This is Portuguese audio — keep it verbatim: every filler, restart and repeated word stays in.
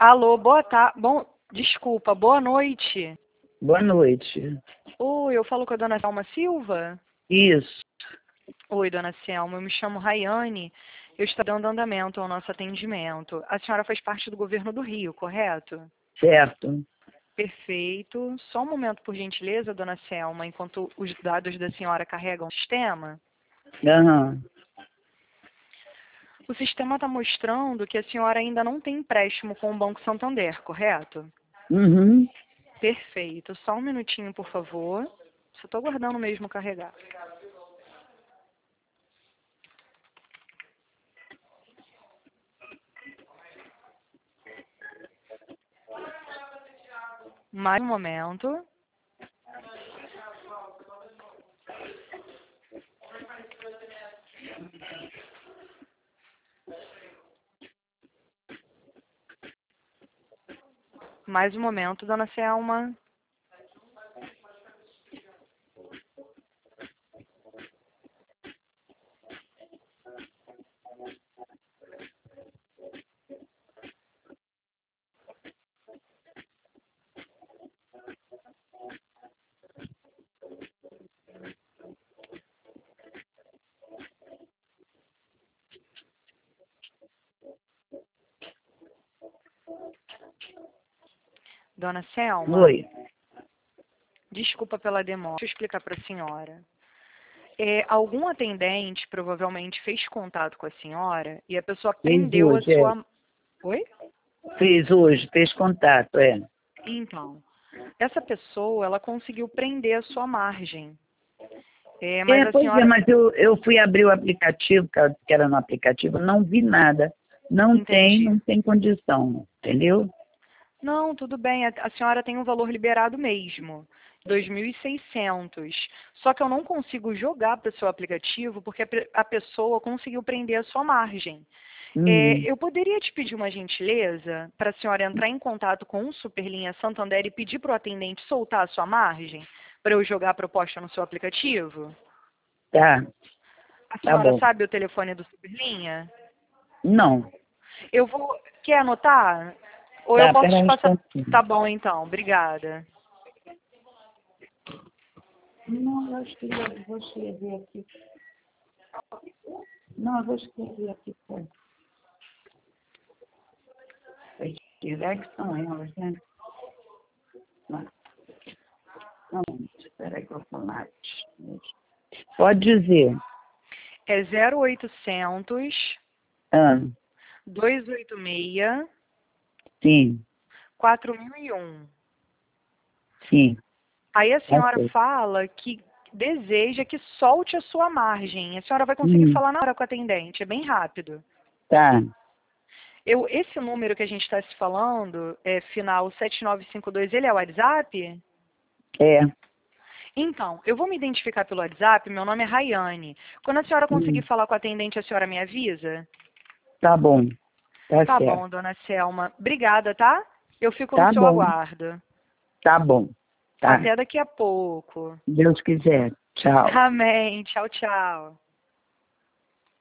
Alô, boa tarde. Bom, desculpa, boa noite. Boa noite. Oi, eu falo com a dona Selma Silva? Isso. Oi, dona Selma, eu me chamo Rayane. Eu estou dando andamento ao nosso atendimento. A senhora faz parte do governo do Rio, correto? Certo. Perfeito. Só um momento, por gentileza, dona Selma, enquanto os dados da senhora carregam o sistema. Aham. O sistema está mostrando que a senhora ainda não tem empréstimo com o Banco Santander, correto? Uhum. Perfeito. Só um minutinho, por favor. Só estou aguardando mesmo carregar. Mais um momento. Mais um momento, dona Selma. Dona Selma, Oi. desculpa pela demora. Deixa eu explicar para a senhora. É, algum atendente provavelmente fez contato com a senhora e a pessoa Fez prendeu a hoje, é. sua... Oi? Fiz hoje, fez contato, é. Então, essa pessoa, ela conseguiu prender a sua margem. É, mas É, a pois é, senhora... mas eu, eu fui abrir o aplicativo, que era no aplicativo, não vi nada. Não tem, Entendi. não tem condição, entendeu? Não, tudo bem. A, a senhora tem um valor liberado mesmo. dois mil e seiscentos. Só que eu não consigo jogar para o seu aplicativo porque a, pe- a pessoa conseguiu prender a sua margem. É, Hum. eu poderia te pedir uma gentileza para a senhora entrar em contato com o Superlinha Santander e pedir para o atendente soltar a sua margem para eu jogar a proposta no seu aplicativo? Tá, A tá senhora bom. sabe o telefone do Superlinha? Não. Eu vou... Quer anotar? Ou eu Tá, posso pera te um passar... instantinho. Tá bom, então. Obrigada. Não, eu acho que eu vou escrever aqui. Não, eu vou escrever aqui. Pô. Que que são elas, né? Não, não, espera aí que eu vou falar. Pode dizer. É zero oitocentos, Ah, dois oito seis, sim, quatro mil e um. sim. Aí a senhora Ok. fala que deseja que solte a sua margem. A senhora vai conseguir Hum, falar na hora com o atendente, é bem rápido. tá. Eu, esse número que a gente está se falando, é final sete nove cinco dois, ele é o WhatsApp? É. Então, eu vou me identificar pelo WhatsApp, meu nome é Rayane. Quando a senhora conseguir Hum, falar com o atendente, a senhora me avisa? tá bom. Tá Tá certo. bom, dona Selma. Obrigada, tá? Eu fico no Tá seu bom. aguardo. Tá bom. Tá. Até daqui a pouco. Deus quiser. Tchau. Amém. Tchau, tchau.